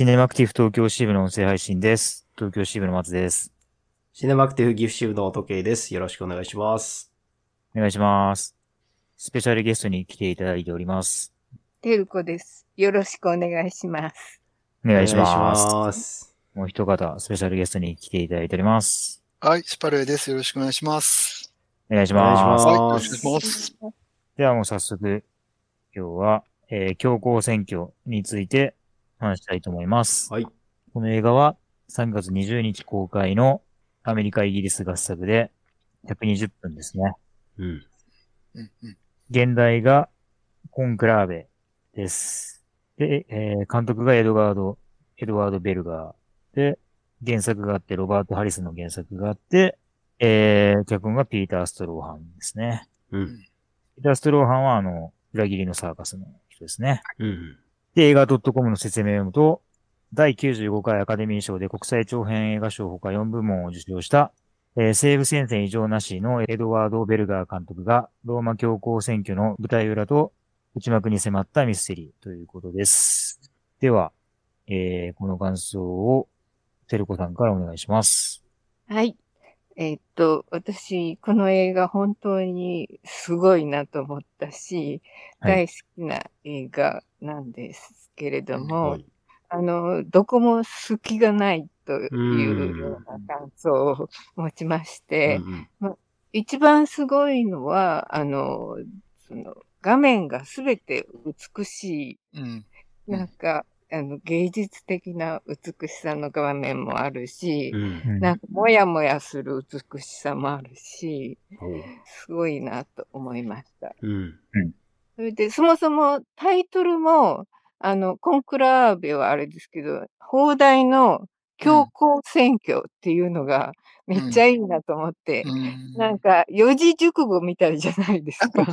シネマクティブ東京支部の音声配信です。東京支部の松です。 シネマクティブ岐阜支部の時計です。よろしくお願いします。 お願いします。スペシャルゲストに来ていただいております。 てるこです。よろしくお願いします。 お願いしお願いします。 ます。 もう一方、スペシャルゲストに来ていただいております。 はい、シパレーです。よろしくお願いします。 お願いしお願いします。 はい、よろしくます。 お願いします。 ではもう早速、今日は、強行選挙について話したいと思います。 はい。 この映画は3月20日公開のアメリカ・イギリス合作で120分ですね。 うん。 現代がコンクラーベです。で、監督がエドワード・ベルガー。で、原作があって、ロバート・ハリスの原作があって、脚本がピーター・ストローハンですね。 うん。 ピーター・ストローハンは裏切りのサーカスの人ですね。 うん。 で、映画 .com の説明を読むと、第95回アカデミー賞で国際長編映画賞ほか4部門を受賞した、西部戦線異常なしのエドワード・ベルガー監督がローマ教皇選挙の舞台裏と内幕に迫ったミステリーということです。では、この感想をテルコさんからお願いします。 はい。私、この映画本当にすごいなと思ったし、 はい大好きな映画なんですけれども、 はい。 どこも隙がないというような感想を持ちましうて、 ん。 一番すごいのは、画面がすべて美しい、なんか、芸術的な美しさの画面もあるし、なんか、もやもやする美しさもあるし、すごいなと思いました。それで、そもそもタイトルも、コンクラーベはあれですけど、放題の教皇選挙っていうのがめっちゃいいなと思って、なんか、四字熟語みたいじゃないですか。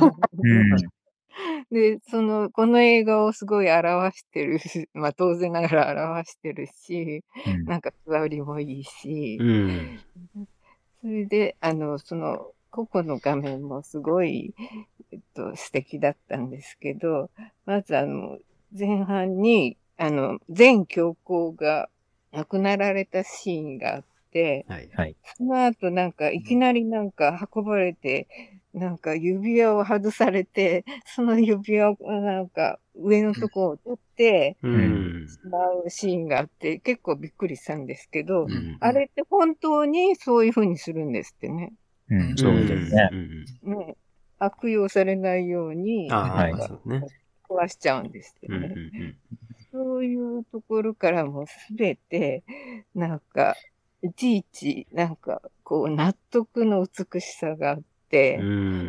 で、この映画をすごい表してるし、まあ当然ながら表してるし、なんか座りもいいし、それで、個々の画面もすごい、素敵だったんですけど、まず前半に、前教皇が亡くなられたシーンがあって、 はい。 その後なんかいきなりなんか運ばれて、なんか指輪を外されて、その指輪をなんか上のとこを取ってしまうシーンがあって、結構びっくりしたんですけど、あれって本当にそういう風にするんですってね。 そうですね。 ね、悪用されないように、なんか壊しちゃうんですってね。そういうところからもすべて、なんか、いちいち、なんか、こう、納得の美しさがあって、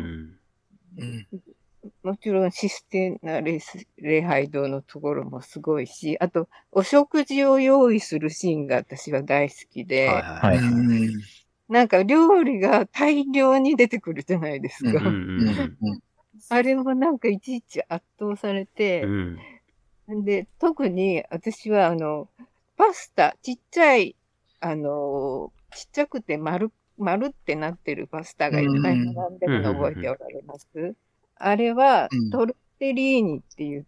もちろんシステナ礼拝堂のところもすごいし、あと、お食事を用意するシーンが私は大好きで、なんか料理が大量に出てくるじゃないですか。あれもなんかいちいち圧倒されて、で、特に私はパスタ、ちっちゃい、ちっちゃくて丸ってなってるパスタがいっぱい並んでるの覚えておられます？あれはトルテリーニって言って、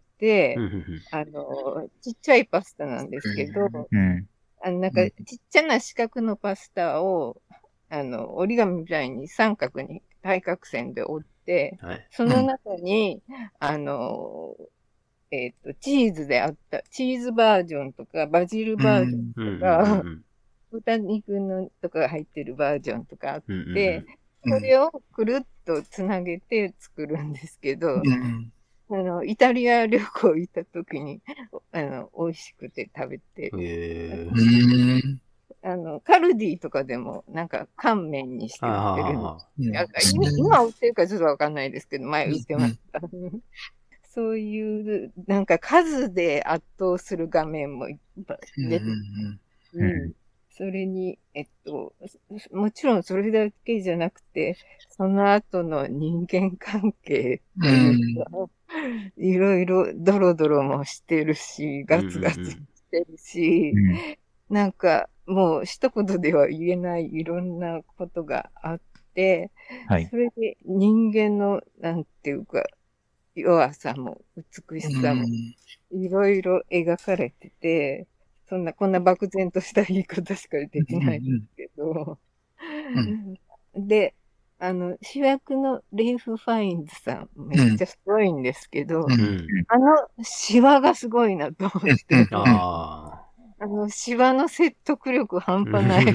ちっちゃいパスタなんですけど、なんかちっちゃな四角のパスタを、折り紙みたいに三角に対角線で折って、その中に、チーズであった、チーズバージョンとか、バジルバージョンとか、豚肉のとかが入ってるバージョンとかあって、それをくるっとつなげて作るんですけど、イタリア旅行行った時に、美味しくて食べて、カルディとかでもなんか乾麺にして売ってるんです。今売ってるかちょっとわかんないですけど、前売ってました。そういう、なんか数で圧倒する画面もいっぱい出てそれに、もちろんそれだけじゃなくて、その後の人間関係っていうか、いろいろドロドロもしてるし、ガツガツしてるし、なんかもう一言では言えないいろんなことがあって、それで人間の、なんていうか、弱さも美しさもいろいろ描かれてて、 こんな漠然とした言い方しかできないんですけど。で、主役のレイフ・ファインズさん、めっちゃすごいんですけど、シワがすごいなと思って。シワの説得力半端ない。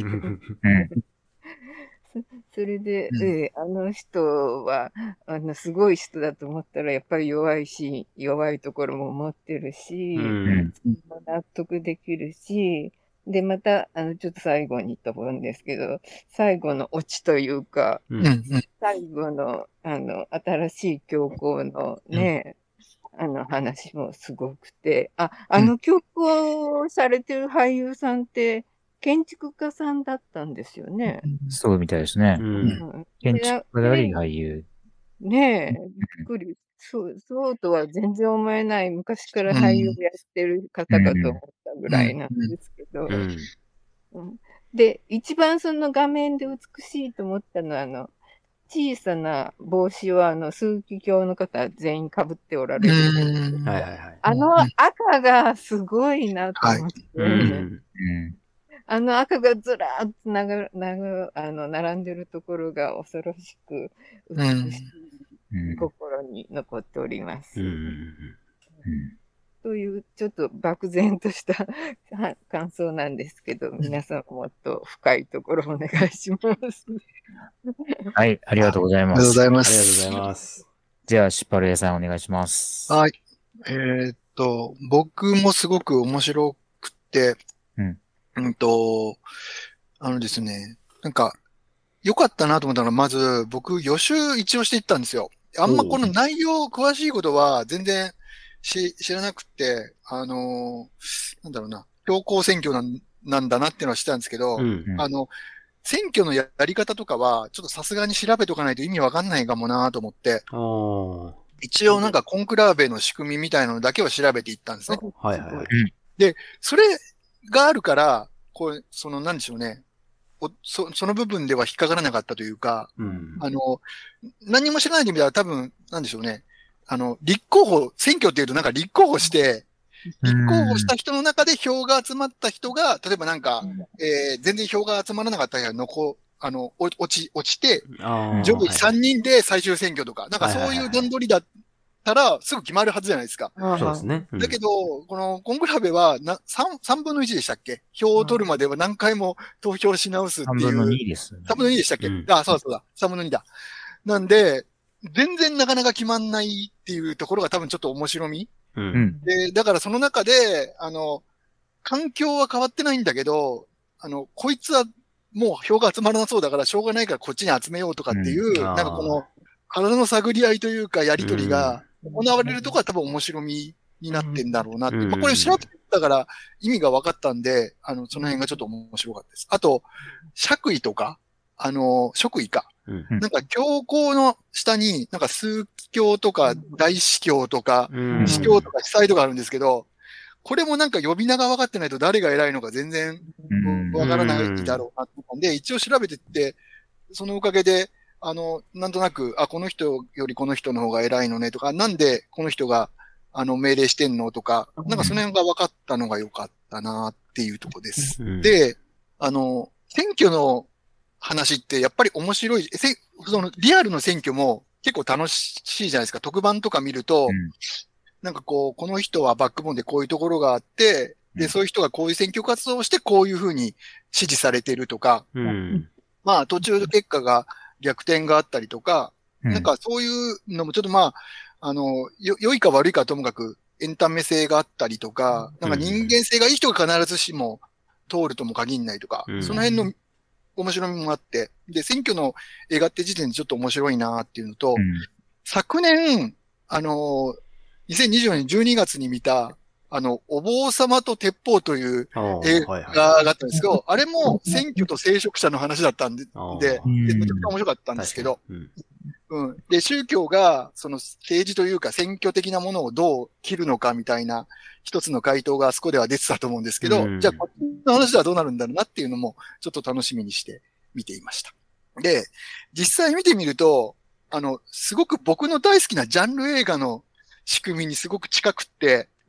それで、あの人は、すごい人だと思ったら、やっぱり弱いところも持ってるし、納得できるし、で、また、ちょっと最後にと思うんですけど、最後のオチというか、最後の、新しい教皇のね、話もすごくて、教皇をされてる俳優さんって、建築家さんだったんですよね。 そうみたいですね。建築家であり俳優。 ねえ、びっくり。そうとは全然思えない、昔から俳優をやってる方かと思ったぐらいなんですけど。で、一番その画面で美しいと思ったのは、小さな帽子を枢機卿の方全員被っておられる。赤がすごいなと思って。赤がずらーっと並んでるところが恐ろしく美しい心に残っております。という、ちょっと漠然とした感想なんですけど、皆さんもっと深いところお願いします。 はい、ありがとうございます。 ありがとうございます。ありがとうございます。 じゃあ、シパルエさんお願いします。 はい。僕もすごく面白くて、ですね、なんか、良かったなと思ったのは、まず、僕、予習一応していったんですよ。あんまこの内容、詳しいことは全然知らなくて、なんだろうな、教皇選挙なんだなっていうのは知ったんですけど、選挙のやり方とかは、ちょっとさすがに調べとかないと意味わかんないかもなと思って、一応なんかコンクラーベの仕組みみたいなのだけを調べていったんですね。で、それがあるから、なんでしょうね。その部分では引っかからなかったというか、何も知らないで見たら多分、なんでしょうね。選挙っていうとなんか立候補して、立候補した人の中で票が集まった人が、例えばなんか、全然票が集まらなかった人が落ちて、上位3人で最終選挙とか、なんかそういう段取りだったらすぐ決まるはずじゃないですか。 そうですね。 だけど、このコンクラベは3分の1でしたっけ？票を取るまでは何回も投票し直すっていう。 3分の2です。 3分の2でしたっけ？そうだ。3分の2だ。なんで、全然なかなか決まんないっていうところが多分ちょっと面白み。で、だからその中で、環境は変わってないんだけど、こいつはもう票が集まらなそうだからしょうがないからこっちに集めようとかっていう、なんかこの体の探り合いというかやりとりが行われるところは多分面白みになってんだろうなって。これ調べたから意味が分かったんで、その辺がちょっと面白かったです。あと、爵位とか、職位か。なんか教皇の下に、なんか枢機卿とか大司教とか、司教とか司祭とかあるんですけど、これもなんか呼び名が分かってないと誰が偉いのか全然分からないだろうなと思うんで、一応調べてって、そのおかげで、なんとなく、この人よりこの人の方が偉いのねとか、なんでこの人が、命令してんのとか、なんかその辺が分かったのが良かったなっていうところです。で、選挙の話ってやっぱり面白い。そのリアルの選挙も結構楽しいじゃないですか。特番とか見ると、なんかこの人はバックボーンでこういうところがあって、で、そういう人がこういう選挙活動をしてこういうふうに支持されているとか、まあ途中結果が逆転があったりとか、なんかそういうのもちょっと良いか悪いかともかくエンタメ性があったりとか、なんか人間性がいい人が必ずしも通るとも限んないとか、その辺の面白みもあって、で、選挙の映画って時点でちょっと面白いなっていうのと、昨年、2024年12月に見た、お坊様と鉄砲という映画があったんですけど、あれも選挙と聖職者の話だったんで、めちゃくちゃ面白かったんですけど、で、宗教が、その政治というか選挙的なものをどう切るのかみたいな一つの回答があそこでは出てたと思うんですけど、じゃあこっちの話ではどうなるんだろうなっていうのもちょっと楽しみにして見ていました。で、実際見てみると、すごく僕の大好きなジャンル映画の仕組みにすごく近くって、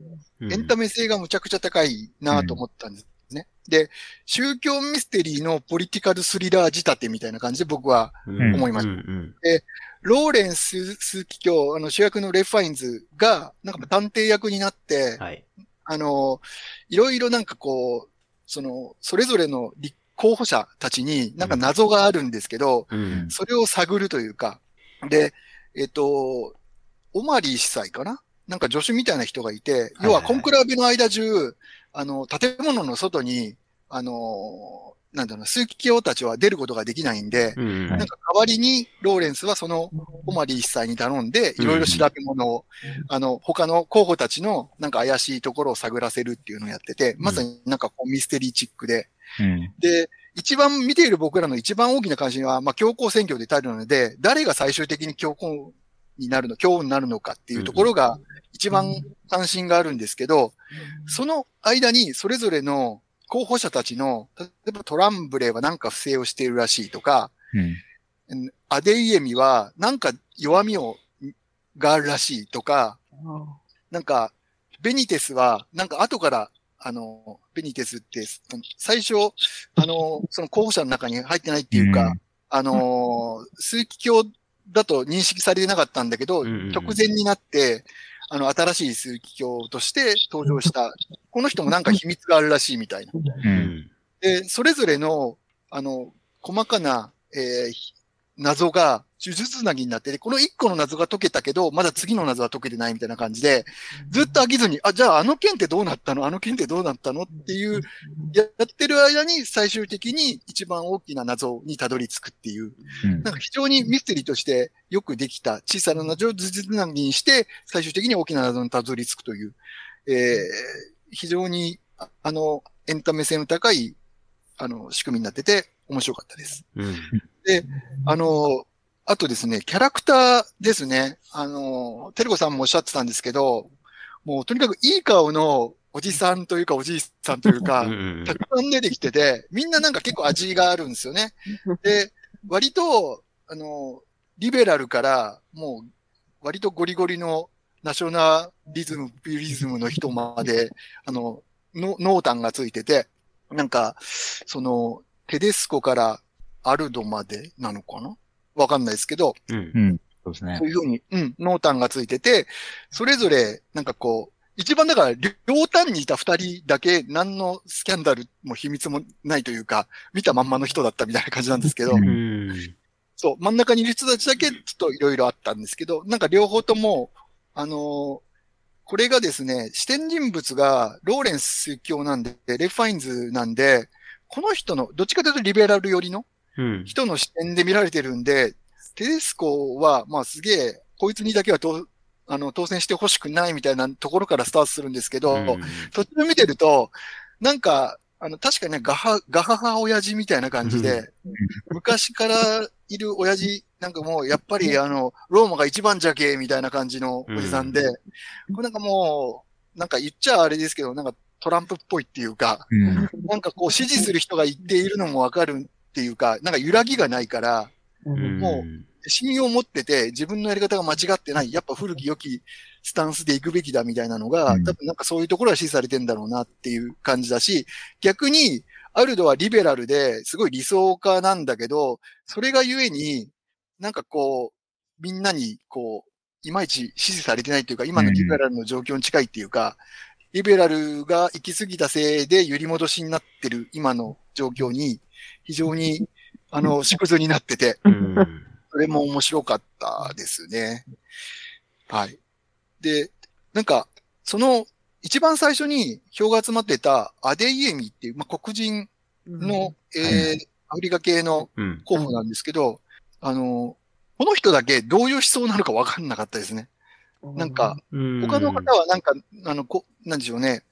エンタメ性がむちゃくちゃ高いなと思ったんですね。で、宗教ミステリーのポリティカルスリラー仕立てみたいな感じで僕は思いました。で、ローレンス・枢機卿、主役のレファインズが、なんか探偵役になって、はい、いろいろなんかこう、それぞれの候補者たちになんか謎があるんですけど、それを探るというか、で、オマリー司祭かななんか助手みたいな人がいて、要はコンクラベの間中、建物の外に、なんだろう、枢機卿たちは出ることができないんで、なんか代わりにローレンスはそのオマリー司祭に頼んで、いろいろ調べ物を、他の候補たちのなんか怪しいところを探らせるっていうのをやってて、まさになんかこうミステリーチックで、で、一番見ている僕らの一番大きな関心は、まあ、強行選挙で対るので、誰が最終的に強皇になるのかっていうところが一番関心があるんですけど、その間にそれぞれの候補者たちの、例えばトランブレーはなんか不正をしているらしいとか、アデイエミはなんか弱みがあるらしいとか、なんかベニテスはなんか後からベニテスって、最初、その候補者の中に入ってないっていうか、枢機卿だと認識されてなかったんだけど、直前になって、新しい枢機卿として登場した、この人もなんか秘密があるらしいみたいな。で、それぞれの、細かな、謎が呪術つなぎになってて、この一個の謎が解けたけど、まだ次の謎は解けてないみたいな感じで、ずっと飽きずに、じゃあ件ってどうなったのっていう、やってる間に最終的に一番大きな謎にたどり着くっていう、なんか非常にミステリーとしてよくできた小さな謎を呪術つなぎにして、最終的に大きな謎にたどり着くという、非常に、エンタメ性の高い、仕組みになってて面白かったです。で、あとですね、キャラクターですね。テルコさんもおっしゃってたんですけど、もうとにかくいい顔のおじさんというかおじいさんというか、たくさん出てきてて、みんななんか結構味があるんですよね。で、割と、リベラルから、もう、割とゴリゴリのナショナリズム、ピュリズムの人まで、濃淡がついてて、なんか、テデスコからアルドまでなのかなわかんないですけど、 そうですね。 そういうふうに、濃淡がついてて、それぞれ、なんかこう、一番だから、両端にいた二人だけ、何のスキャンダルも秘密もないというか、見たまんまの人だったみたいな感じなんですけど、そう、真ん中にいる人たちだけ、ちょっといろいろあったんですけど、なんか両方とも、これがですね、視点人物がローレンス枢機卿なんで、レファインズなんで、この人の、どっちかというとリベラル寄りの人の視点で見られてるんで、テデスコは、まあすげえ、こいつにだけは当選してほしくないみたいなところからスタートするんですけど、途中見てると、なんか、確かにね、ガハハ親父みたいな感じで、昔からいる親父、なんかもう、やっぱりローマが一番じゃけみたいな感じのおじさんで、これなんかもう、なんか言っちゃあれですけど、なんかトランプっぽいっていうか、なんかこう支持する人が言っているのもわかるっていうか、なんか揺らぎがないから、もう、信用を持ってて、自分のやり方が間違ってない、やっぱ古き良きスタンスで行くべきだみたいなのが、多分なんかそういうところが支持されてんだろうなっていう感じだし、逆に、アルドはリベラルですごい理想家なんだけど、それがゆえに、なんかこう、みんなにこう、いまいち支持されてないっていうか、今のリベラルの状況に近いっていうか、リベラルが行き過ぎたせいで揺り戻しになってる今の状況に、非常に、縮図になってて、それも面白かったですね。はい。で、なんか、一番最初に票が集まってたアデイエミっていう、まあ、黒人の、アフリカ系の候補なんですけど、この人だけどういう思想なのか分かんなかったですね。なんか、他の方はなんか、なんでしょうね、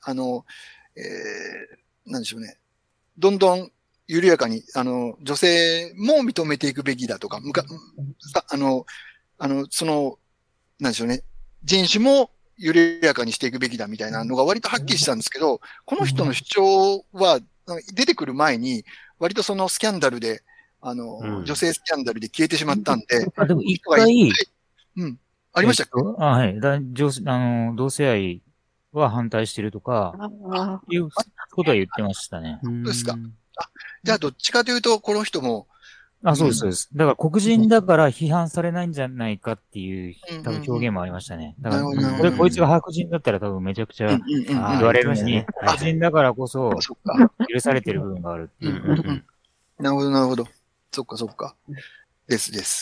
なんでしょうね、どんどん緩やかに、女性も認めていくべきだとか、なんでしょうね、人種も緩やかにしていくべきだみたいなのが割とはっきりしたんですけど、この人の主張は出てくる前に、割とそのスキャンダルで、女性スキャンダルで消えてしまったんで。 でも一回、 ありましたっけ？ はい。同性愛は反対してるとか、いうことは言ってましたね。 そうですか。じゃあどっちかというと、この人も。 そうです、そうです。だから黒人だから批判されないんじゃないかっていう、多分表現もありましたね。だから、こいつが白人だったら多分めちゃくちゃ言われるのに、白人だからこそ、許されてる部分があるっていう。 なるほど、なるほど。そっか、そっか。です。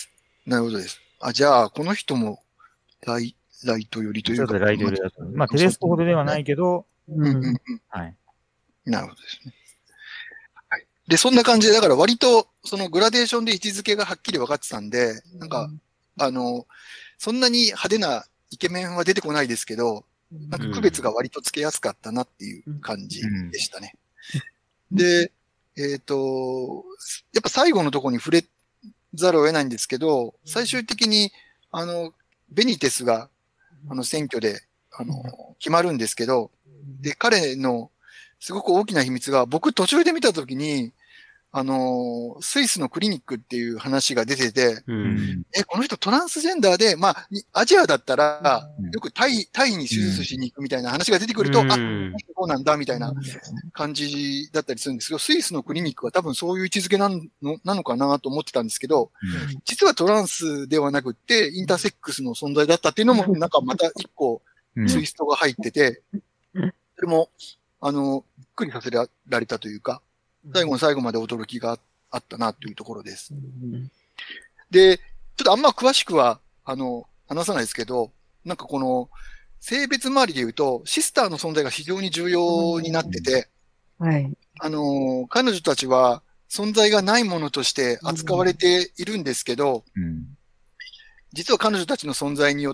なるほどです。じゃあ、この人も、ライト寄りというか。 ちょっとライト寄りだと。まあ、テレスコほどではないけど、はい。 なるほどですね。はい。で、そんな感じで、だから割と、そのグラデーションで位置づけがはっきり分かってたんで、なんか、そんなに派手なイケメンは出てこないですけど、なんか区別が割とつけやすかったなっていう感じでしたね。で、やっぱ最後のところに触れざるを得ないんですけど、最終的に、ベニテスが、選挙で、決まるんですけど、で、彼のすごく大きな秘密が、僕途中で見たときに、スイスのクリニックっていう話が出てて、この人トランスジェンダーで、まあ、アジアだったら、よくタイに手術しに行くみたいな話が出てくると、そうなんだ、みたいな感じだったりするんですけど、スイスのクリニックは多分そういう位置づけなのかなと思ってたんですけど、実はトランスではなくって、インターセックスの存在だったっていうのも、なんかまた一個、ツイストが入ってて、それも、びっくりさせられたというか、最後の最後まで驚きがあったなというところです。で、ちょっとあんま詳しくは、話さないですけど、なんかこの、性別周りで言うと、シスターの存在が非常に重要になってて、はい。彼女たちは存在がないものとして扱われているんですけど、実は彼女たちの存在によって、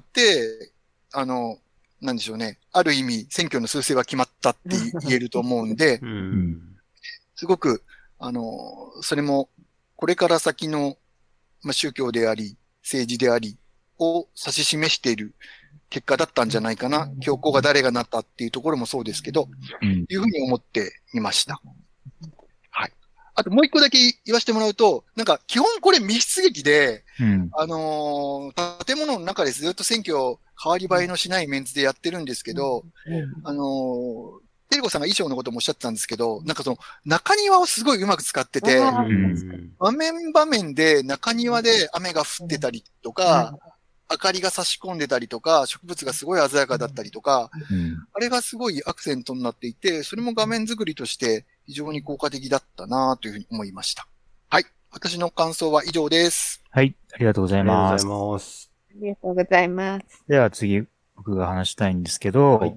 なんでしょうね。ある意味、選挙の趨勢は決まったって言えると思うんで、すごく、それも、これから先の、宗教であり、政治であり、を指し示している結果だったんじゃないかな。教皇が誰がなったっていうところもそうですけど、いうふうに思っていました。はい。あともう一個だけ言わせてもらうと、なんか基本これ密室劇で、建物の中でずっと選挙変わり映えのしないメンツでやってるんですけど、テレコさんが衣装のこともおっしゃってたんですけど、なんかその中庭をすごいうまく使ってて、場面場面で中庭で雨が降ってたりとか、明かりが差し込んでたりとか、植物がすごい鮮やかだったりとか、あれがすごいアクセントになっていて、それも画面作りとして非常に効果的だったなというふうに思いました。はい。私の感想は以上です。 はい。ありがとうございます。 ありがとうございます。 では次、僕が話したいんですけど、はい、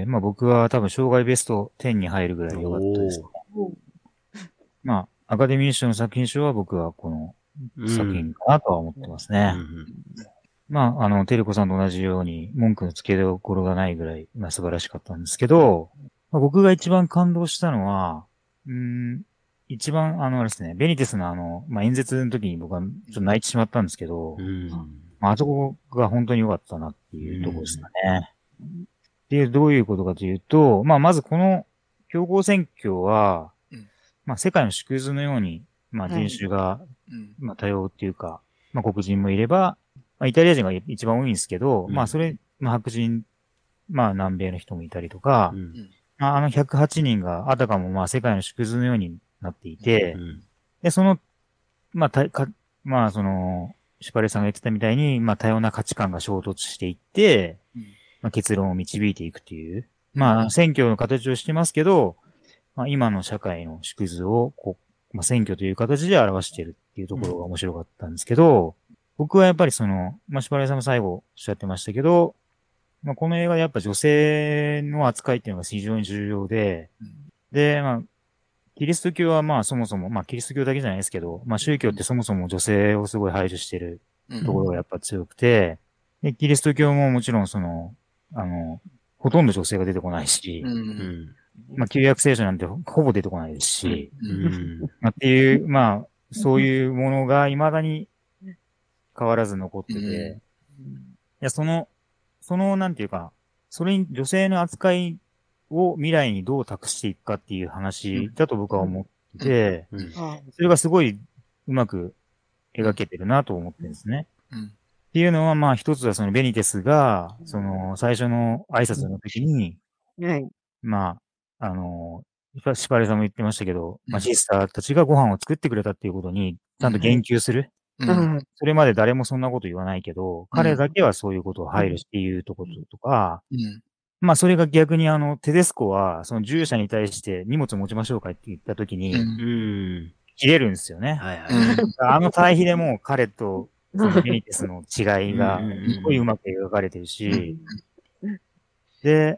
まあ僕は多分障害ベスト10に入るぐらい良かったですね。まあ、アカデミー賞の作品賞は僕はこの作品かなとは思ってますね。まあ、テレコさんと同じように文句のつけどころがないぐらい、まあ素晴らしかったんですけど、まあ、僕が一番感動したのは、一番あれですね、ベニテスのまあ演説の時に僕はちょっと泣いてしまったんですけど、まあそこが本当に良かったなっていうところですかね。で、どういうことかというと、まあまずこの強行選挙は、まあ世界の縮図のように、まあ人種が、まあ多様っていうか、まあ黒人もいれば、まあイタリア人が一番多いんですけど、まあそれ、まあ白人、まあ南米の人もいたりとか、まあ108人があたかもまあ世界の縮図のようになっていて、で、その、まあまあその、シュパレさんが言ってたみたいに、まあ多様な価値観が衝突していって、まあ結論を導いていくっていう、まあ選挙の形をしてますけど、まあ今の社会の縮図を、まあ選挙という形で表しているっていうところが面白かったんですけど、僕はやっぱりまあシュパレさんも最後おっしゃってましたけど、まあこの映画でやっぱ女性の扱いっていうのが非常に重要で、で、まあ、キリスト教はまあそもそも、まあキリスト教だけじゃないですけど、まあ宗教ってそもそも女性をすごい排除してるところがやっぱ強くて、で、キリスト教ももちろんほとんど女性が出てこないし、まあ旧約聖書なんてほぼ出てこないですし、まあっていう、まあそういうものが未だに変わらず残ってて、いや、なんていうか、それに女性の扱いを未来にどう託していくかっていう話だと僕は思ってて、それがすごいうまく描けてるなと思ってるんですね。っていうのは、まあ一つはそのベニテスが、最初の挨拶の時に、 はい。 まあ、シパレさんも言ってましたけど、まあ、シスターたちがご飯を作ってくれたっていうことに、ちゃんと言及する。それまで誰もそんなこと言わないけど、彼だけはそういうことを配慮して言うとこととか、まあ、それが逆にテデスコは、その従者に対して荷物持ちましょうかって言ったときに、切れるんですよね。対比でも彼と、そのベニテスの違いが、すごいうまく描かれてるし、で、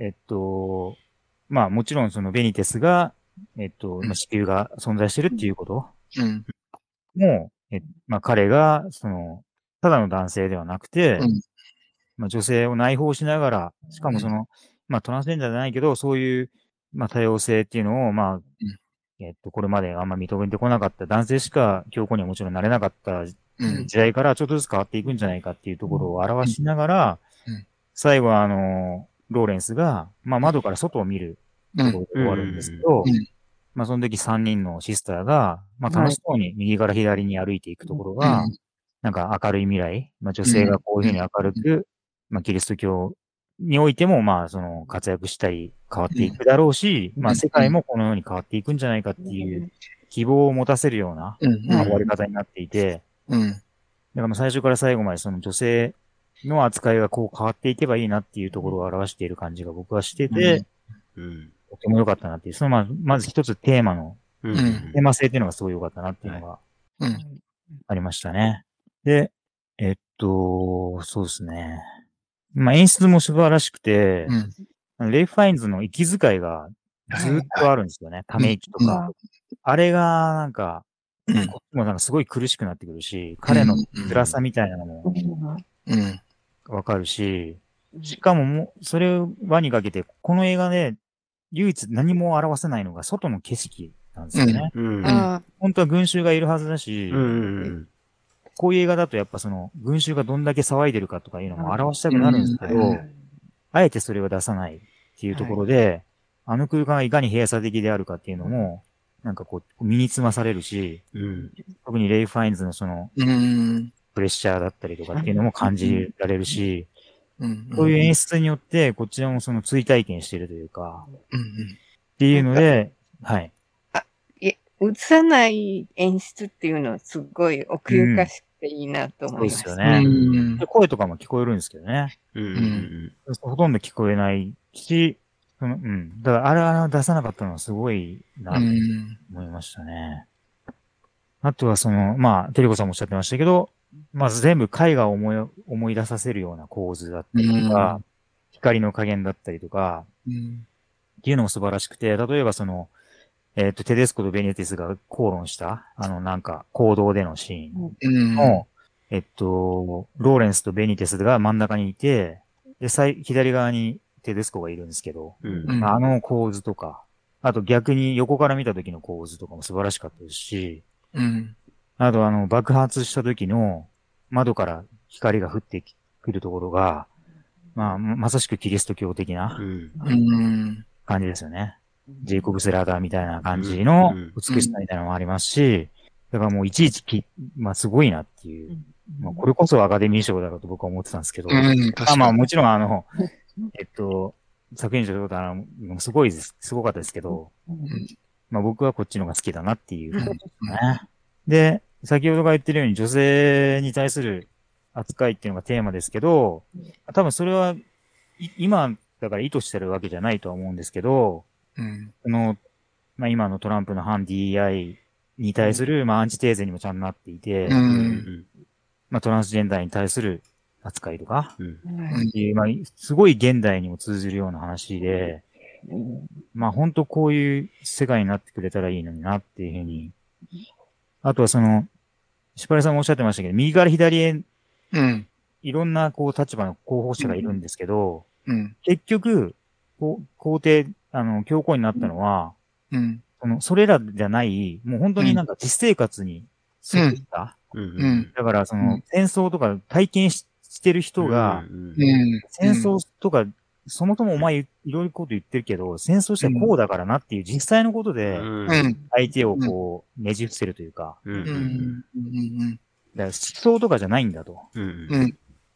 まあもちろんそのベニテスが、地球が存在してるっていうことも、まあ彼が、ただの男性ではなくて、まあ女性を内包しながら、しかもまあトランスジェンダーじゃないけど、そういう、まあ多様性っていうのを、まあ、これまであんま認めてこなかった男性しか教皇にはもちろんなれなかった時代からちょっとずつ変わっていくんじゃないかっていうところを表しながら、最後はローレンスが、まあ窓から外を見るところで終わるんですけど、まあその時3人のシスターが、まあ楽しそうに右から左に歩いていくところが、なんか明るい未来、まあ女性がこういうふうに明るく、まあキリスト教においても、まあ活躍したり変わっていくだろうし、まあ世界もこのように変わっていくんじゃないかっていう希望を持たせるような終わり方になっていて、だから最初から最後までその女性の扱いがこう変わっていけばいいなっていうところを表している感じが僕はしてて、とても良かったなっていう、まず一つテーマの、テーマ性っていうのがすごい良かったなっていうのがありましたね。で、そうですね。まあ演出も素晴らしくて、レイ・ファインズの息遣いがずっとあるんですよね。ため息とか。あれがなんか、こっちもなんかすごい苦しくなってくるし、彼の辛さみたいなのもわかるし、しかもそれを輪にかけて、この映画で唯一何も表せないのが外の景色なんですよね。本当は群衆がいるはずだし、こういう映画だとやっぱ群衆がどんだけ騒いでるかとかいうのも表したくなるんですけど、あえてそれを出さないっていうところで、あの空間がいかに閉鎖的であるかっていうのも、なんかこう、身につまされるし、特にレイ・ファインズのプレッシャーだったりとかっていうのも感じられるし、そういう演出によって、こちらも追体験してるというか、っていうので、はい。 映さない演出っていうのはすごい奥ゆかしくていいなと思いました。 そうですよね。声とかも聞こえるんですけどね。ほとんど聞こえないし、だからあれは出さなかったのはすごいなと思いましたね。あとはまあ、テレコさんもおっしゃってましたけど、まず全部絵画を思い出させるような構図だったりとか、光の加減だったりとか、っていうのも素晴らしくて、例えばテデスコとベニテスが口論した、なんか、行動でのシーンの、ローレンスとベニテスが真ん中にいて、で、左側にテデスコがいるんですけど、あの構図とか、あと逆に横から見た時の構図とかも素晴らしかったですし、あと爆発した時の窓から光が降ってくるところが、まあ、まさしくキリスト教的な感じですよね。ジェイコブスラダーみたいな感じの美しさみたいなのもありますし、だからもういちいちまあすごいなっていう。まあこれこそアカデミー賞だろうと僕は思ってたんですけど。まあもちろん作品賞ということはすごかったですけど、まあ僕はこっちの方が好きだなっていう感じですね。で、先ほどが言ってるように女性に対する扱いっていうのがテーマですけど、多分それは今だから意図してるわけじゃないとは思うんですけど、まあ、今のトランプの反 DEI に対する、まあ、アンチテーゼにもちゃんとなっていて、まあ、トランスジェンダーに対する扱いとか、まあ、すごい現代にも通じるような話で、まあ、本当こういう世界になってくれたらいいのになっていうふうに。あとはシュパレさんもおっしゃってましたけど、右から左へ、いろんな立場の候補者がいるんですけど、結局、皇帝、教皇になったのは、それらじゃない、もう本当になんか実生活に沿った、だから戦争とか体験してる人が、戦争とか、そもそもお前いろいろこと言ってるけど、戦争してこうだからなっていう実際のことで、相手をねじ伏せるというか、だから思想とかじゃないんだと。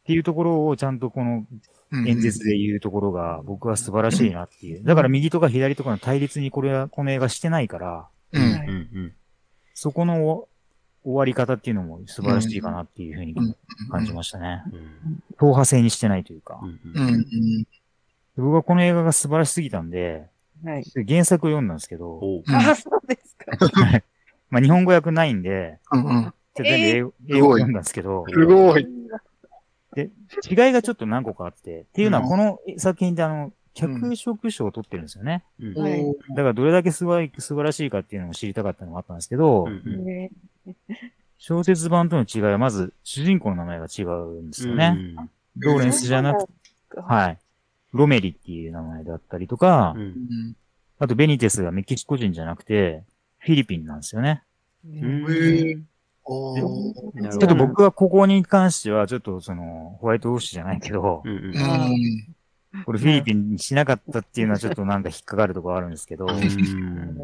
っていうところをちゃんとこの演説で言うところが僕は素晴らしいなっていう。だから右とか左とかの対立にこの映画してないから、そこの終わり方っていうのも素晴らしいかなっていうふうに感じましたね。党派制にしてないというか。僕はこの映画が素晴らしすぎたんで、原作を読んだんですけど、 そうですか。 まあ日本語訳ないんで、全部英語を読んだんですけど、 すごい。 で、違いがちょっと何個かあって、っていうのはこの作品って脚色賞を取ってるんですよね。だからどれだけ素晴らしいかっていうのを知りたかったのがあったんですけど、小説版との違いはまず主人公の名前が違うんですよね。ローレンスじゃなくて、はい。ロメリっていう名前だったりとか、あとベニテスがメキシコ人じゃなくて、フィリピンなんですよね。ちょっと僕はここに関しては、ちょっとホワイトウォッシュじゃないけど、これフィリピンにしなかったっていうのはちょっとなんか引っかかるところあるんですけど、 確かに。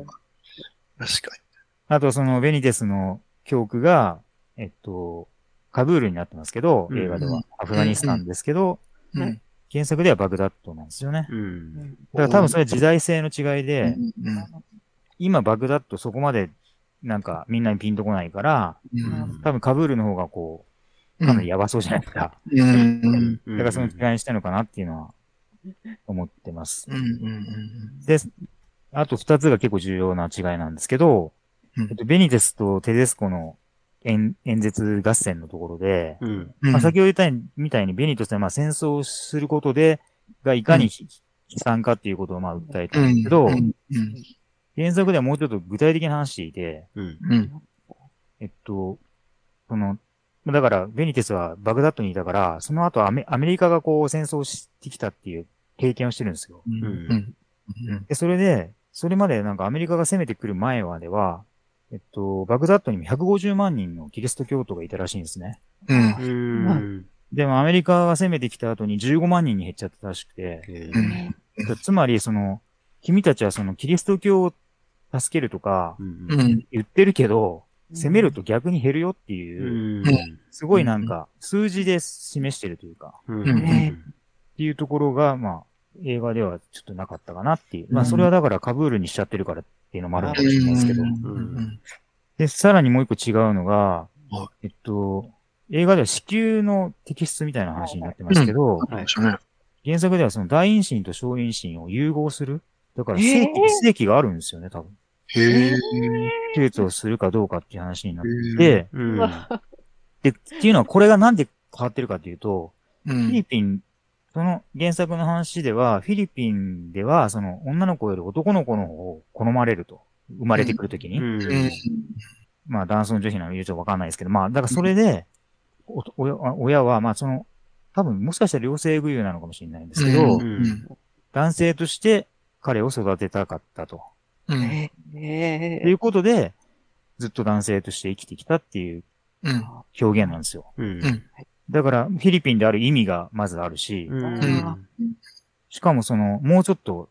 あとベニテスの教区が、カブールになってますけど、映画ではアフガニスタンですけど、原作ではバグダッドなんですよね。だから多分それは時代性の違いで、今バグダッドそこまでなんかみんなにピンとこないから、多分カブールの方がかなりやばそうじゃないですか。だからその違いにしたのかなっていうのは思ってます。で、あと二つが結構重要な違いなんですけど、ベニテスとテデスコの演説合戦のところで、先ほど言ったみたいにベニテスは戦争をすることで、いかに悲惨かっていうことを訴えたんですけど、原作ではもうちょっと具体的な話していて、だから、ベニテスはバグダッドにいたから、その後アメリカが戦争してきたっていう経験をしてるんですよ。で、それまでなんかアメリカが攻めてくる前までは、バグダッドにも150万人のキリスト教徒がいたらしいんですね。でもアメリカが攻めてきた後に15万人に減っちゃったらしくて、つまり君たちはキリスト教を助けるとか、言ってるけど、攻めると逆に減るよっていう、すごいなんか、数字で示してるというか、っていうところが、映画ではちょっとなかったかなっていう。それはだからカブールにしちゃってるからっていうのもあるかもしれないですけど。で、さらにもう一個違うのが、映画では子宮の摘出みたいな話になってますけど、原作では大陰唇と小陰唇を融合する。だから正規があるんですよね、多分。手術をするかどうかっていう話になってて、で、っていうのはこれがなんで変わってるかというと、フィリピン、その原作の話では、フィリピンでは、女の子より男の子の方を好まれると。生まれてくるときに。男尊女卑なの言うとわかんないですけど、だからそれで、親は、多分もしかしたら両性具有なのかもしれないんですけど、男性として彼を育てたかったと。っていうことで、ずっと男性として生きてきたっていう表現なんですよ。だから、フィリピンである意味がまずあるし、しかももうちょっと、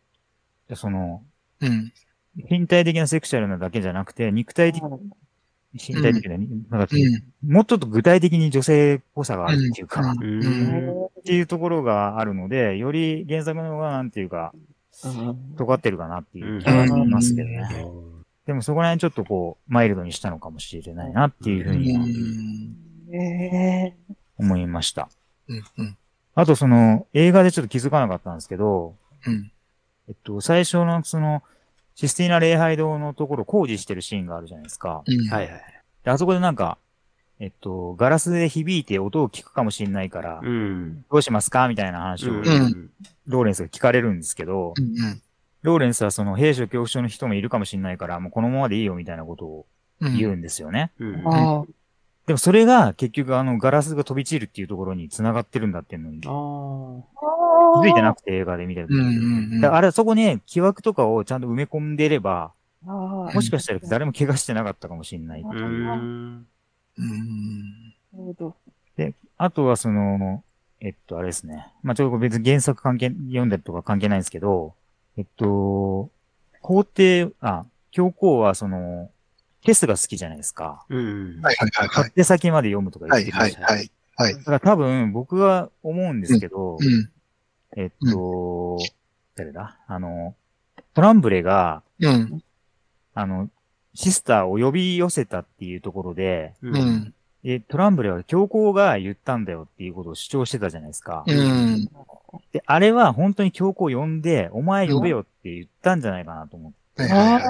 身体的なセクシャルなだけじゃなくて、身体的な、もうちょっと具体的に女性っぽさがあるっていうか、っていうところがあるので、より原作の方がなんていうか、尖ってるかなっていう気がしますけどね。でもそこら辺ちょっとマイルドにしたのかもしれないなっていうふうに思いました。あと映画でちょっと気づかなかったんですけど、最初のシスティーナ礼拝堂のところ工事してるシーンがあるじゃないですか。であそこでなんか、ガラスで響いて音を聞くかもしれないから、どうしますかみたいな話を、ローレンスが聞かれるんですけど、ローレンスは兵所恐怖症の人もいるかもしれないから、もうこのままでいいよみたいなことを言うんですよね。でもそれが結局ガラスが飛び散るっていうところに繋がってるんだっていうのに、気づいてなくて映画で見てる。あれ、そこね、木枠とかをちゃんと埋め込んでいれば、もしかしたら誰も怪我してなかったかもしれないっていう。で、あとはあれですね。ちょっと別に原作読んだりとか関係ないんですけど、教皇はテスが好きじゃないですか。手先まで読むとか言ってました。 はい。 だから多分僕が思うんですけど、誰だトランブレが、シスターを呼び寄せたっていうところで、トランブレは教皇が言ったんだよっていうことを主張してたじゃないですか。で、あれは本当に教皇を呼んで、お前呼べよって言ったんじゃないかなと思って。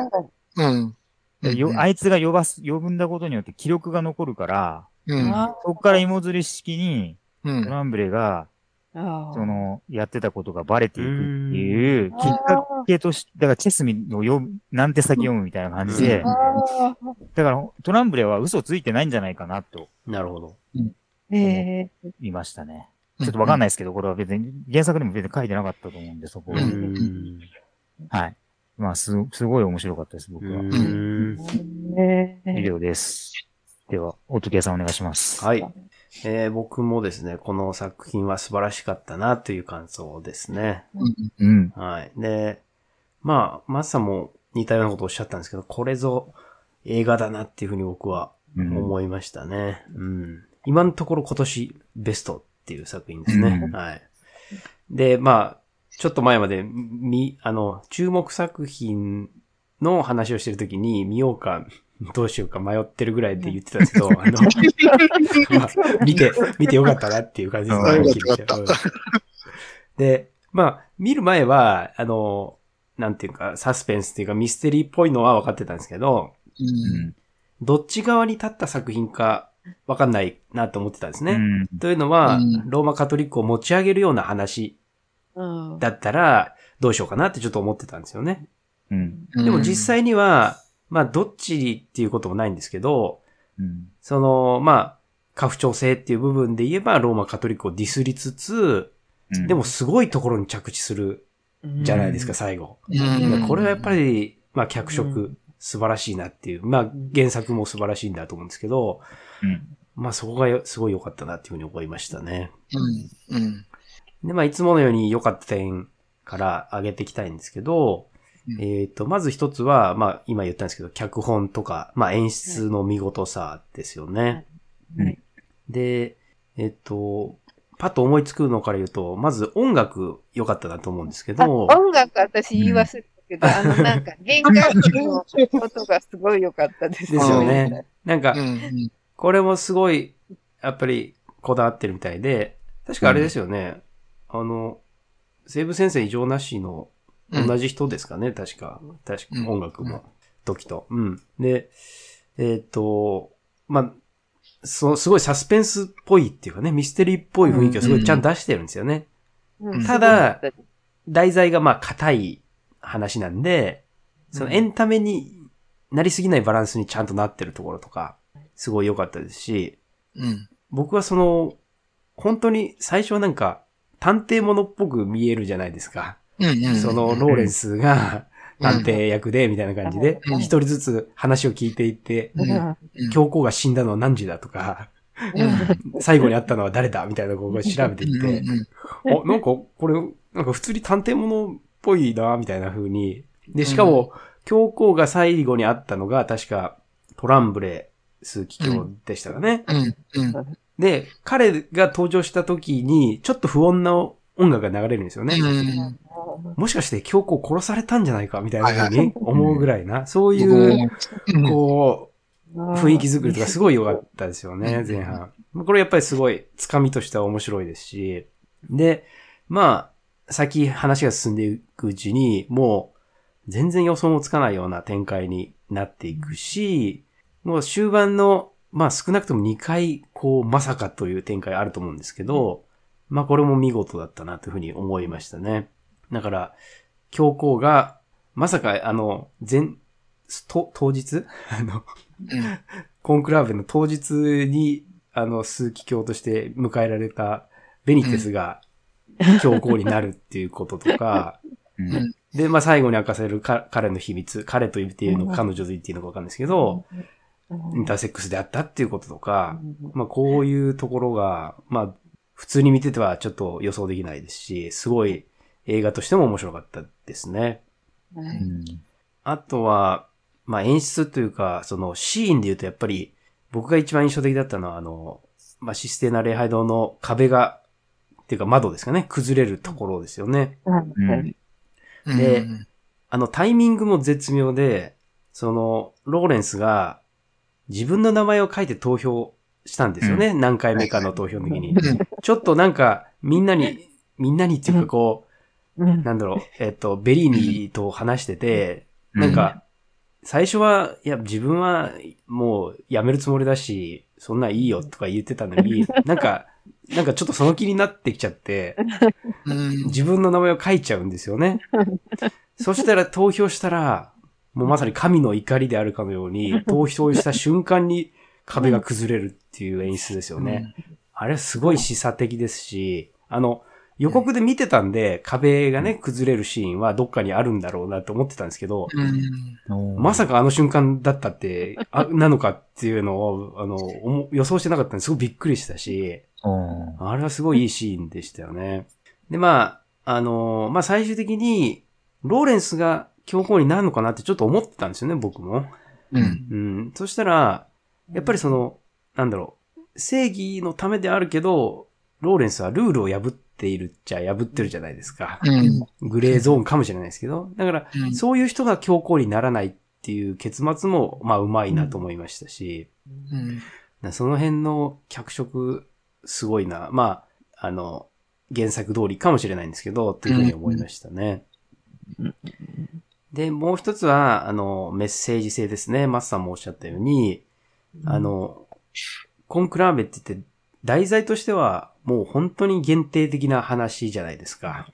あいつが呼ぶんだことによって記録が残るから、そこから芋づる式に、トランブレが、やってたことがバレていくっていう、きっかけとして、だからチェスをなんて先読むみたいな感じで、だからトランブレは嘘ついてないんじゃないかなと。 なるほど。 思いましたね。ちょっとわかんないですけど、これは別に、原作でも別に書いてなかったと思うんで、そこは。はい。まあ、すごい面白かったです、僕は。以上です。では、乙木屋さんお願いします。 はい。僕もですね、この作品は素晴らしかったなという感想ですね。はい。で、まあ、マスさんも似たようなことをおっしゃったんですけど、これぞ映画だなっていうふうに僕は思いましたね。今のところ今年ベストっていう作品ですね。はい。で、まあ、ちょっと前まで注目作品の話をしてるときに見ようか、どうしようか迷ってるぐらいで言ってたんですけど、まあ、見てよかったなっていう感じですね。で、まあ、見る前は、なんていうか、サスペンスっていうかミステリーっぽいのは分かってたんですけど、どっち側に立った作品か分かんないなと思ってたんですね。というのは、ローマカトリックを持ち上げるような話だったら、どうしようかなってちょっと思ってたんですよね。でも実際には、まあ、どっちっていうこともないんですけど、まあ、家父長制っていう部分で言えば、ローマカトリックをディスりつつ、でもすごいところに着地するじゃないですか、最後。これはやっぱり、まあ、脚色素晴らしいなっていう、まあ、原作も素晴らしいんだと思うんですけど、まあ、そこがすごい良かったなっていうふうに思いましたね。で、まあ、いつものように良かった点から上げていきたいんですけど、まず一つは、まあ、今言ったんですけど、脚本とか、まあ、演出の見事さですよね。で、パッと思いつくのから言うと、まず音楽良かったなと思うんですけど。 音楽私言い忘れたけど、なんか、弦楽器の音がすごい良かったですよね。なんか、これもすごい、やっぱりこだわってるみたいで、確かあれですよね。西部先生異常なしの同じ人ですかね、確か音楽も、時と。で、まあ、すごいサスペンスっぽいっていうかね、ミステリーっぽい雰囲気をすごいちゃんと出してるんですよね。ただ、題材がまあ硬い話なんで、そのエンタメになりすぎないバランスにちゃんとなってるところとか、すごい良かったですし、僕は本当に最初はなんか探偵物っぽく見えるじゃないですか。ローレンスが探偵役で、みたいな感じで、一人ずつ話を聞いていって、教皇が死んだのは何時だとか、最後に会ったのは誰だみたいなことを調べていって、なんかこれ、なんか普通に探偵物っぽいな、みたいな風に。で、しかも、教皇が最後に会ったのが、確かトランブレ枢機卿でしたかね。で、彼が登場した時に、ちょっと不穏な音楽が流れるんですよね。もしかして教皇殺されたんじゃないかみたいな風に思うぐらいな、そういう、こう、雰囲気作りとかすごい良かったですよね、前半。これやっぱりすごい、つかみとしては面白いですし、で、まあ、先話が進んでいくうちに、もう、全然予想もつかないような展開になっていくし、もう終盤の、まあ少なくとも2回、こう、まさかという展開あると思うんですけど、まあこれも見事だったなというふうに思いましたね。だから、教皇が、まさか、当日コンクラーベの当日に、枢機卿として迎えられたベニテスが教皇になるっていうこととか、で、まあ最後に明かされる彼の秘密、彼と言っているのか彼女と言っているのかわかんないですけど、インターセックスであったっていうこととか、まあこういうところが、まあ普通に見ててはちょっと予想できないですし、すごい映画としても面白かったですね。あとは、まあ演出というか、そのシーンで言うとやっぱり僕が一番印象的だったのはまあ、システナ礼拝堂の壁が、っていうか窓ですかね、崩れるところですよね。で、タイミングも絶妙で、ローレンスが自分の名前を書いて投票したんですよね。何回目かの投票の時に。ちょっとなんか、みんなにっていうかこう、なんだろう、ベリーニーと話してて、なんか、最初は、いや、自分はもう辞めるつもりだし、そんないいよとか言ってたのに、なんかちょっとその気になってきちゃって、自分の名前を書いちゃうんですよね。そしたら投票したら、もうまさに神の怒りであるかのように、投票した瞬間に壁が崩れるっていう演出ですよね。あれはすごい示唆的ですし、予告で見てたんで、壁がね、崩れるシーンはどっかにあるんだろうなって思ってたんですけど、まさかあの瞬間だったって、なのかっていうのを、予想してなかったんですごいびっくりしたし、あれはすごいいいシーンでしたよね。で、まあ、最終的に、ローレンスが教皇になるのかなってちょっと思ってたんですよね、僕も。そしたら、やっぱりなんだろう、正義のためであるけど、ローレンスはルールを破っているっちゃ破ってるじゃないですか。グレーゾーンかもしれないですけど。だから、そういう人が教皇にならないっていう結末も、まあ、うまいなと思いましたし、その辺の脚色、すごいな。まあ、原作通りかもしれないんですけど、っていうふうに思いましたね。で、もう一つは、メッセージ性ですね。マスさんもおっしゃったように、コンクラーベって言って、題材としては、もう本当に限定的な話じゃないですか。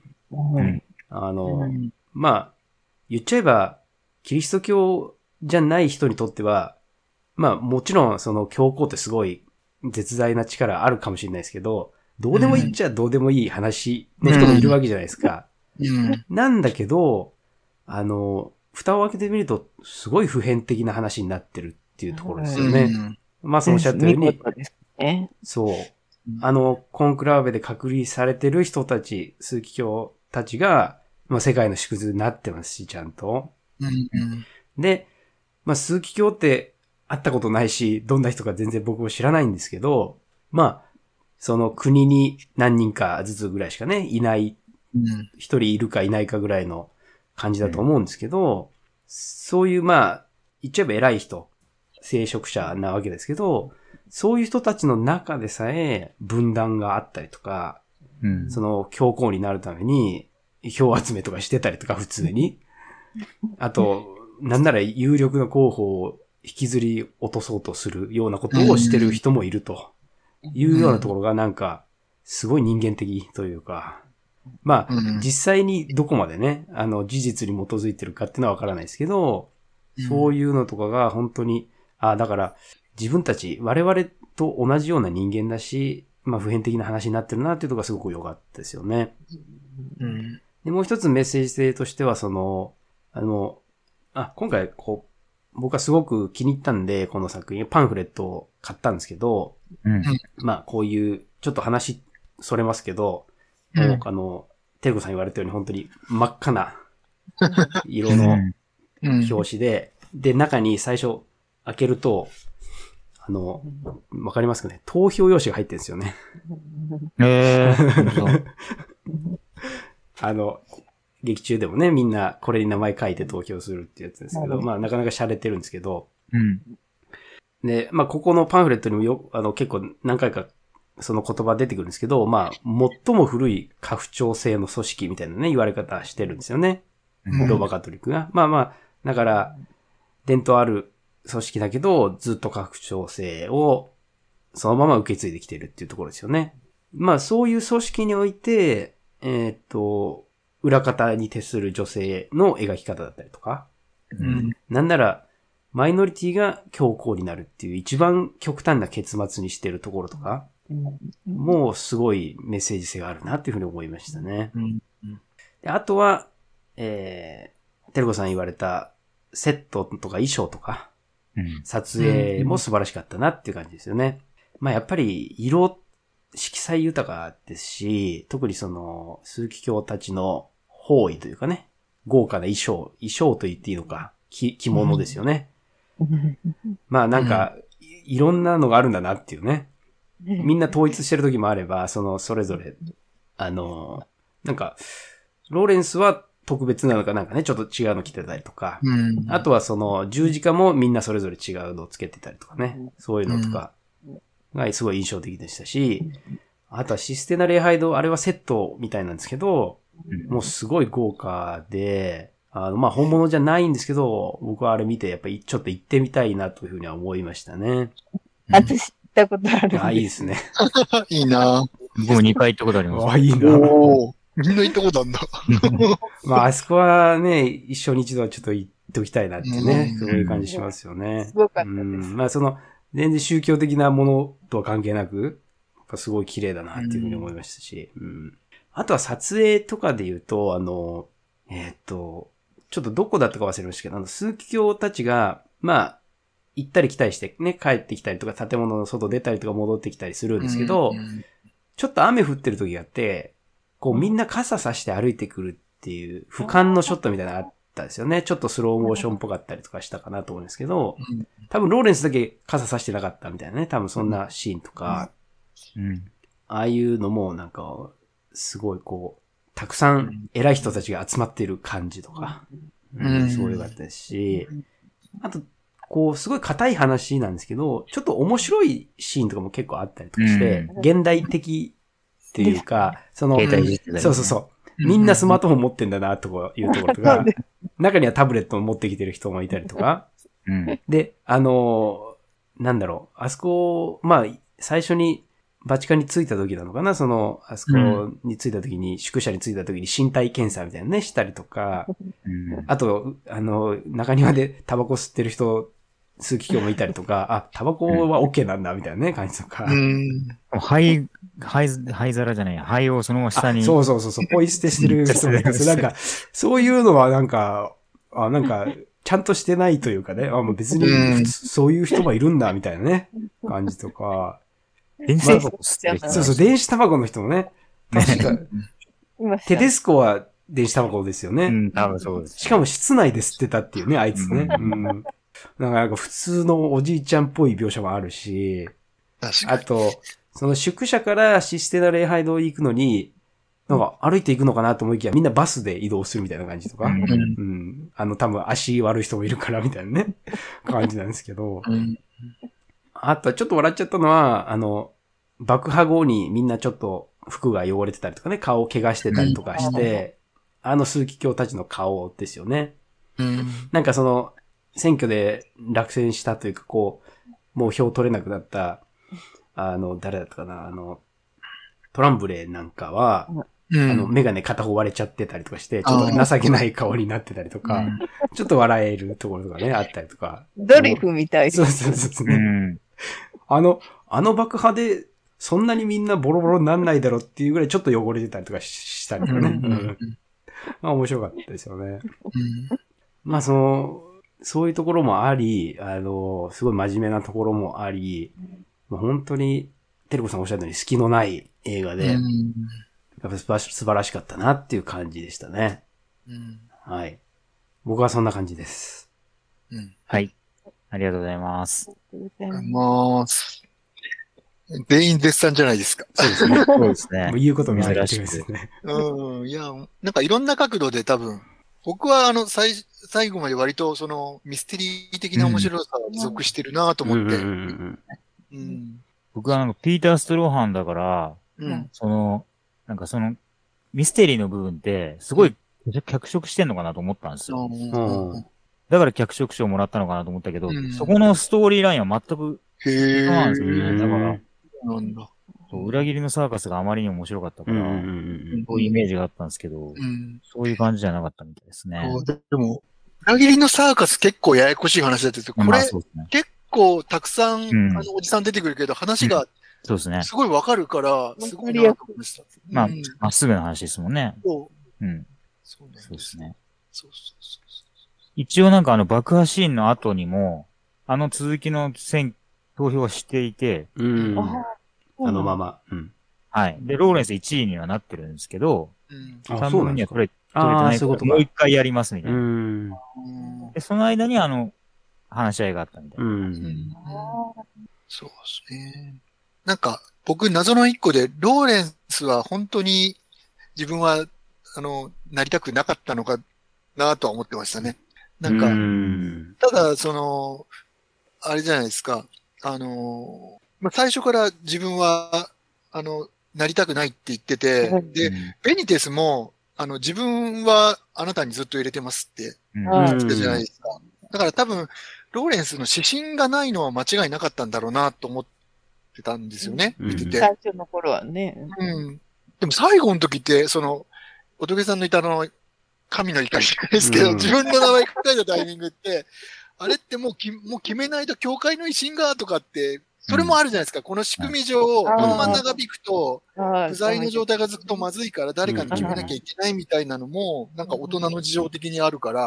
まあ、言っちゃえば、キリスト教じゃない人にとっては、まあもちろん教皇ってすごい絶大な力あるかもしれないですけど、どうでもいいっちゃどうでもいい話の人もいるわけじゃないですか。なんだけど、蓋を開けてみると、すごい普遍的な話になってるっていうところですよね。まあそうおっしゃったように、そう。コンクラーベで隔離されてる人たち、枢機卿たちが、まあ世界の縮図になってますし、ちゃんと。で、まあ枢機卿って会ったことないし、どんな人か全然僕も知らないんですけど、まあ、国に何人かずつぐらいしかね、いない、一人いるかいないかぐらいの感じだと思うんですけど、そういうまあ、言っちゃえば偉い人、聖職者なわけですけど、そういう人たちの中でさえ分断があったりとか、教皇になるために票集めとかしてたりとか普通に。あと、なんなら有力な候補を引きずり落とそうとするようなことをしてる人もいるというようなところがなんか、すごい人間的というか、まあ、実際にどこまでね、事実に基づいてるかっていうのはわからないですけど、そういうのとかが本当に、だから自分たち、我々と同じような人間だし、まあ普遍的な話になってるなっていうところがすごく良かったですよね。で、もう一つメッセージ性としては、今回僕はすごく気に入ったんで、この作品、パンフレットを買ったんですけど、まあこういう、ちょっと話それますけど、もうテルコさん言われたように本当に真っ赤な色の表紙で、で、中に最初開けると、わかりますかね？投票用紙が入ってるんですよね。劇中でもね、みんなこれに名前書いて投票するってやつですけど、まあなかなか洒落てるんですけど、で、まあここのパンフレットにも結構何回かその言葉出てくるんですけど、まあ最も古い家父長制の組織みたいなね、言われ方してるんですよね。ローマカトリックが。まあまあ、だから、伝統ある組織だけど、ずっと家父長制をそのまま受け継いできてるっていうところですよね。まあそういう組織において、裏方に徹する女性の描き方だったりとか、なんならマイノリティが教皇になるっていう一番極端な結末にしてるところとか、もうすごいメッセージ性があるなっていうふうに思いましたね。であとは、テルコさん言われたセットとか衣装とか、撮影も素晴らしかったなっていう感じですよね。まあやっぱり色彩豊かですし、特に枢機卿たちの包囲というかね、豪華な衣装と言っていいのか、着物ですよね。まあなんか、いろんなのがあるんだなっていうね。 みんな統一してる時もあれば、それぞれ、なんか、ローレンスは特別なのかなんかね、ちょっと違うの着てたりとか、あとは十字架もみんなそれぞれ違うのをつけてたりとかね、そういうのとかがすごい印象的でしたし、あとはシステナ礼拝堂、あれはセットみたいなんですけど、もうすごい豪華で、本物じゃないんですけど、僕はあれ見てやっぱりちょっと行ってみたいなというふうには思いましたね。 私行ったことあるんです。 いいですね。 いいな僕2回行ったことあります。 いいなみんな行ったことあるんだ。 あそこはね、一生に一度はちょっと行っておきたいなってね、そういう感じしますよね。 すごかったです。 全然宗教的なものとは関係なく、やっぱすごい綺麗だなっていうふうに思いましたし、あとは撮影とかで言うと、ちょっとどこだったか忘れましたけど、枢機卿たちが、行ったり来たりしてね、帰ってきたりとか、建物の外出たりとか戻ってきたりするんですけど、ちょっと雨降ってる時があって、みんな傘さして歩いてくるっていう、俯瞰のショットみたいなのがあったんですよね。ちょっとスローモーションっぽかったりとかしたかなと思うんですけど、多分ローレンスだけ傘さしてなかったみたいなね、多分そんなシーンとか、ああいうのもなんか、すごいたくさん偉い人たちが集まっている感じとか、すごい良かったですし、あと、すごい硬い話なんですけど、ちょっと面白いシーンとかも結構あったりとかして、現代的っていうか、 携帯実態、 そう。みんなスマートフォン持ってんだな、とかいうところとか、中にはタブレットを持ってきてる人もいたりとか、で、なんだろう、あそこ、最初にバチカンに着いた時なのかな、あそこに着いた時に、宿舎に着いた時に身体検査みたいなね、したりとか、あと、中庭でタバコ吸ってる人、枢機卿もいたりとか、タバコは OK なんだ、みたいなね、感じとか。 灰皿じゃない、灰をそのまま下に。 そう、ポイ捨てしてる人もいます。なんか、そういうのはなんか、ちゃんとしてないというかね、もう別にそういう人がいるんだ、みたいなね、感じとか。 電子タバコ吸ってる人。 そう、電子タバコの人もね。確か、テデスコは電子タバコですよね。 多分そうです。 しかも室内で吸ってたっていうね、あいつね。なんか普通のおじいちゃんっぽい描写もあるし、あと、その宿舎からシステナ礼拝堂に行くのに、なんか歩いていくのかなと思いきやみんなバスで移動するみたいな感じとか、多分足悪い人もいるからみたいなね、感じなんですけど、あとはちょっと笑っちゃったのは、爆破後にみんなちょっと服が汚れてたりとかね、顔を怪我してたりとかして、枢機卿たちの顔ですよね。なんか選挙で落選したというか、もう票取れなくなった、誰だったかな、トランブレーなんかは、メガネ片方割れちゃってたりとかして、ちょっと情けない顔になってたりとか、ちょっと笑えるところとかね、あったりとか。 ドリフみたいです。そうね。あの爆破で、そんなにみんなボロボロになんないだろうっていうぐらいちょっと汚れてたりとかしたりとかね。面白かったですよね。そういうところもあり、すごい真面目なところもあり、本当に、テレコさんおっしゃったように隙のない映画で、やっぱ素晴らしかったなっていう感じでしたね。はい。僕はそんな感じです。 はい。ありがとうございます。 全員絶賛じゃないですか。 そうですね。 そうですね。 もう言うこと珍しいですね。 いや、なんかいろんな角度で多分、僕は最後まで割とミステリー的な面白さが持続してるなと思って。 僕はピーター・ストローハンだから、ミステリーの部分って、すごい脚色してんのかなと思ったんですよ。だから脚色賞もらったのかなと思ったけど、そこのストーリーラインは全くそうなんですよね。だから、裏切りのサーカスがあまりに面白かったから、そういうイメージがあったんですけど、そういう感じじゃなかったみたいですね。 でも、裏切りのサーカス結構ややこしい話だってて、これ、結構たくさん、おじさん出てくるけど、話が、 そうですね。 すごいわかるから、すごいなと思いました。 まっすぐな話ですもんね。 そうですね。一応爆破シーンの後にも、続きの投票はしていて、 まま。 はい。で、ローレンス1位にはなってるんですけど、3分には取れてないから、もう一回やりますみたいな。で、その間に話し合いがあったみたいな。 そうですね。なんか、 僕、謎の一個で、ローレンスは本当に自分は、なりたくなかったのかなとは思ってましたね。なんか、ただ、あれじゃないですか。最初から自分は、なりたくないって言ってて、で、ベニテスも、自分はあなたにずっと入れてますって言ってたじゃないですか。だから多分、ローレンスの指針がないのは間違いなかったんだろうなと思ってたんですよね。見てて。 最初の頃はね。 でも最後の時って、仏さんのいた神の怒りじゃないですけど、自分の名前書いたタイミングって、あれってもう決めないと教会の威信がとかって、それもあるじゃないですか。この仕組み上、このまま長引くと、不在の状態がずっとまずいから誰かに決めなきゃいけないみたいなのも、なんか大人の事情的にあるから、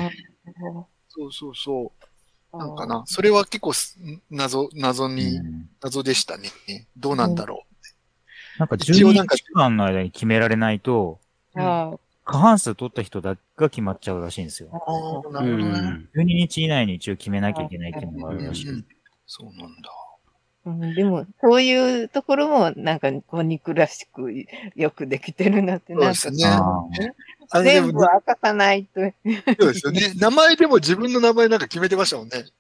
なんかな。それは結構謎でしたね。どうなんだろう。 なんか12日間の間に決められないと、過半数取った人だけが決まっちゃうらしいんですよ。 なるほどね。 12日以内に一応決めなきゃいけないっていうのがあるらしい。 そうなんだ。 でも、そういうところも、なんか、肉らしくよくできてるなって、なんか、 そうですね。 全部明かさないと。 そうですよね。名前でも自分の名前なんか決めてましたもんね。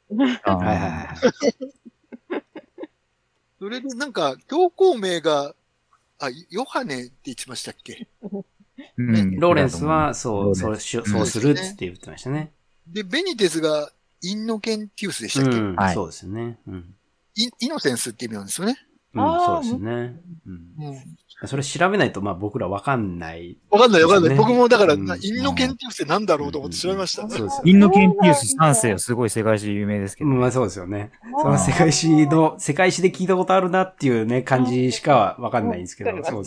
それでなんか、教皇名が、ヨハネって言ってましたっけ？ ローレンスは、そうするって言ってましたね。 で、ベニテスが、インノケンティウスでしたっけ？ そうですね。 イノセンスって意味なんですよね。 そうですね。それ調べないと、僕らわかんない。 わかんない。僕もだから、インノケンティウスってなんだろうと思って調べました。 インノケンティウス3世はすごい世界史有名ですけど。 そうですよね。その世界史で聞いたことあるなっていうね、感じしかわかんないんですけど。そう。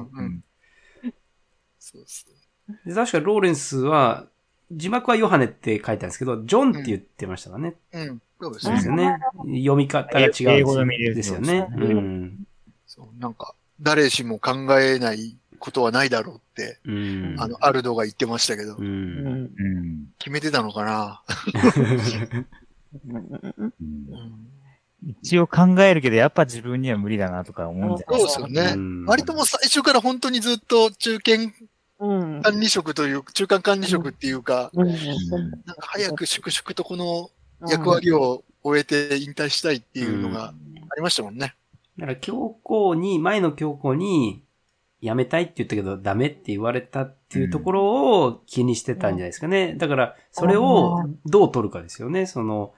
確かローレンスは、字幕はヨハネって書いてあるんですけど、ジョンって言ってましたかね。 そうですよね。読み方が違うんですよね。 なんか、誰しも考えないことはないだろうって、アルドが言ってましたけど、決めてたのかな。 一応考えるけど、やっぱ自分には無理だなとか思うんじゃないですか。そうですよね。割ともう最初から本当にずっと中間管理職っていうか、なんか早く粛々とこの役割を終えて引退したいっていうのがありましたもんね。 だから前の教皇に辞めたいって言ったけどダメって言われたっていうところを気にしてたんじゃないですかね。だからそれをどう取るかですよね。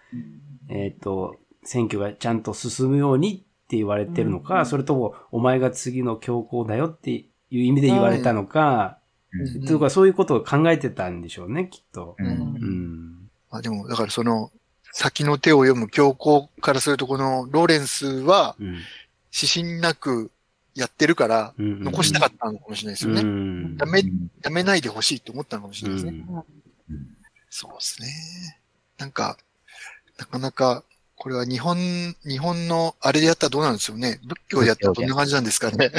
選挙がちゃんと進むようにって言われてるのか、それともお前が次の教皇だよっていう意味で言われたのか、とかそういうことを考えてたんでしょうね、きっと。 でも、だから先の手を読む教皇からすると、このローレンスは、指針なくやってるから、残したかったのかもしれないですよね。やめないでほしいって思ったのかもしれないですね。そうですね。なんか、なかなか、これは日本のあれでやったらどうなんですよね。仏教でやったらどんな感じなんですかね。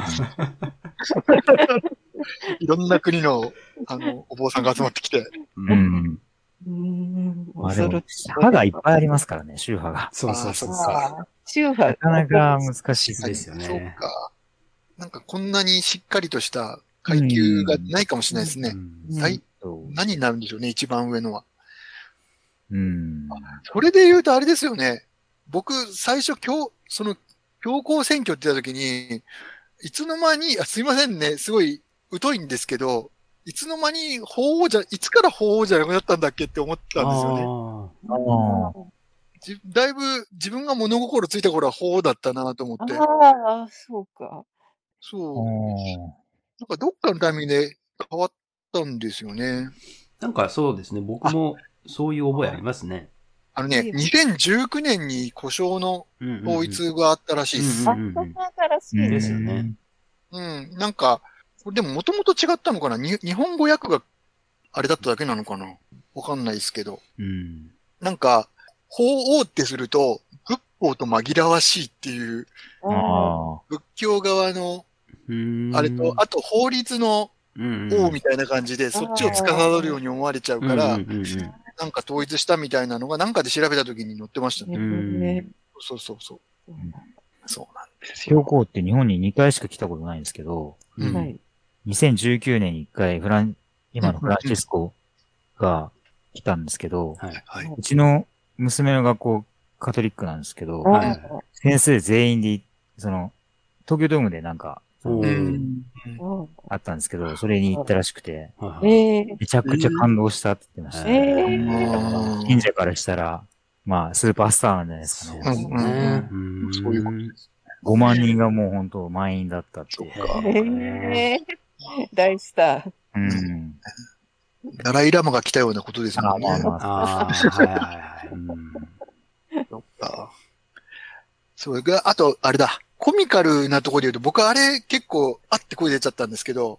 いろんな国の、お坊さんが集まってきて。 派がいっぱいありますからね、宗派が。 そう。 宗派。 なかなか難しいですよね。 そうか。なんかこんなにしっかりとした階級がないかもしれないですね。何になるんでしょうね、一番上のは。それで言うとあれですよね。僕、最初教皇選挙って言った時に、いつの間に、すいませんね、すごい疎いんですけど、いつの間にいつから法王じゃなくなったんだっけって思ったんですよね。だいぶ自分が物心ついた頃は法王だったなと思って。 そうか。 そう。なんかどっかのタイミングで変わったんですよね。 なんかそうですね、僕もそういう覚えありますね。 2019年に故障の統一があったらしいです。 ですよね。 なんか、でももともと違ったのかな？日本語訳があれだっただけなのかな？わかんないですけど。なんか、法王ってすると、仏法と紛らわしいっていう、仏教側の、あれと、あと法律の王みたいな感じで、そっちを司るように思われちゃうから、なんか統一したみたいなのが、なんかで調べた時に載ってましたね。そうなんで教皇って日本に2回しか来たことないんですけど、 はい。 2019年に1回今のフランシスコが来たんですけど、うちの娘の学校カトリックなんですけど、先生全員で、東京ドームでなんか、あったんですけど、それに行ったらしくて、めちゃくちゃ感動したって言ってました。信者からしたら、まあ、スーパースターなんじゃないですかね。 そういうことです。 5万人がもう本当満員だったって。 大スター。 ダライラマが来たようなことですもんね。それが、あと、あれだ。コミカルなところで言うと、僕あれ結構あって声出ちゃったんですけど、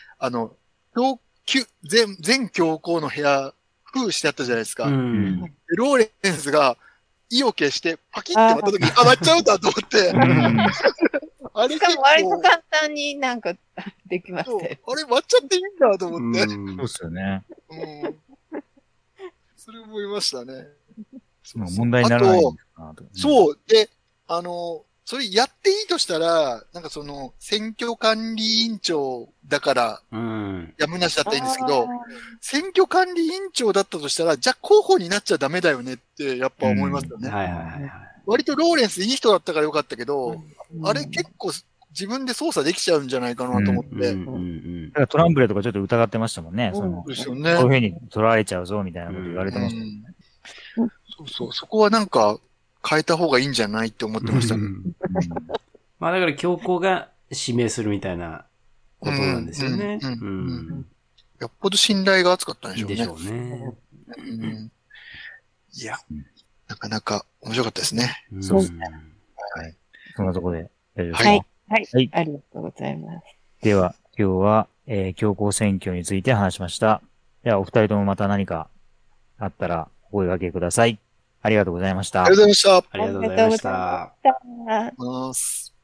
全教皇の部屋、封してあったじゃないですか。ローレンスが意を消してパキって割った時に、割っちゃうんだと思って。 あれしかも割と簡単になんかできましたよ。 あれ割っちゃっていいんだと思って。 そうですよね。 それ思いましたね。 問題にならないんですか。 そう。で、それやっていいとしたら、なんか選挙管理委員長だから、やむなしだったらいいんですけど、選挙管理委員長だったとしたら、じゃあ候補になっちゃダメだよねって、やっぱ思いますよね。割とローレンスいい人だったからよかったけど、あれ結構自分で操作できちゃうんじゃないかなと思って。だからトランブレとかちょっと疑ってましたもんね。 そうですよね。 こういうふうに取られちゃうぞみたいなこと言われてましたもんね。 そこはなんか変えた方がいいんじゃないって思ってましたね。 まあだから教皇が指名するみたいなことなんですよね。 よっぽど信頼が厚かったんでしょうね。 でしょうね。 いや、なかなか面白かったですね。 そうですね。はい。そんなところで大丈夫ですか？ はい。はい。ありがとうございます。 では、今日は、教皇選挙について話しました。では、お二人ともまた何かあったらお声掛けください。ありがとうございました。 ありがとうございました。 ありがとうございました。 ありがとうございます。